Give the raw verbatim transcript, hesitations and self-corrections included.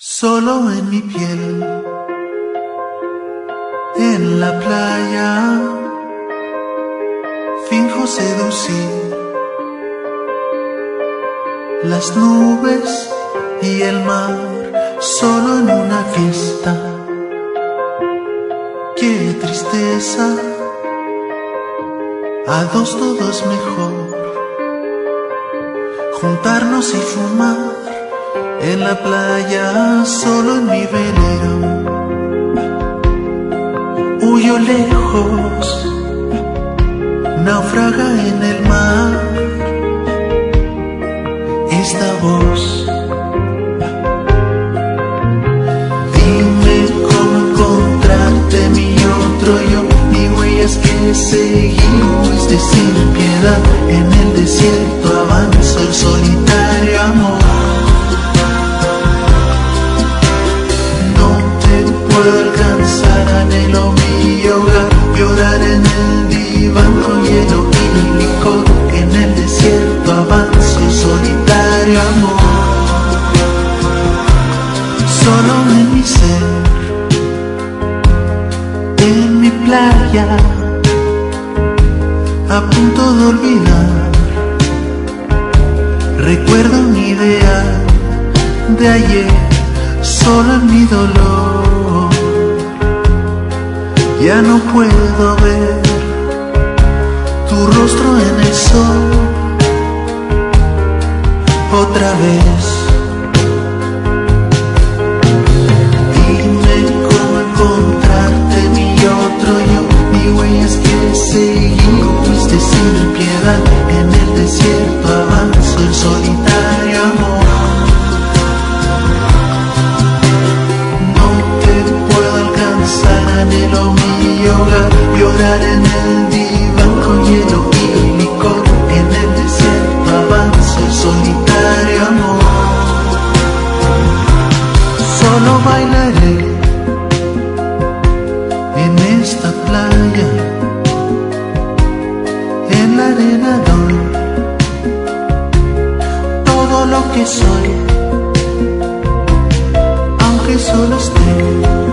Solo en mi piel, en la playa, finjo seducir las nubes y el mar, solo en una fiesta. Qué tristeza, a dos todo es mejor, juntarnos y fumar en la playa, solo en mi velero. Huyo lejos, naufraga en el mar esta voz. Dime cómo encontrarte, mi otro yo, ni huellas que seguiste sin piedad. En el desierto avanza el solitario amor. Puedo alcanzar, anhelo mi hogar, llorar en el diván con hielo y licor. En el desierto avanza el solitario amor. Solo en mi ser, en mi playa, a punto de olvidar. Recuerdo un ideal de ayer, solo en mi dolor. Ya no puedo ver tu rostro en el sol otra vez. Dime cómo encontrarte, mi otro yo, ni huellas que seguiste sin piedad. En el desierto avanza el solitario amor. No te puedo alcanzar, anhelo mi hogar, llorar en el diván con hielo y licor. En el desierto avanza el solitario amor. Solo bailaré en esta playa, en la arena doy todo lo que soy, aunque solo esté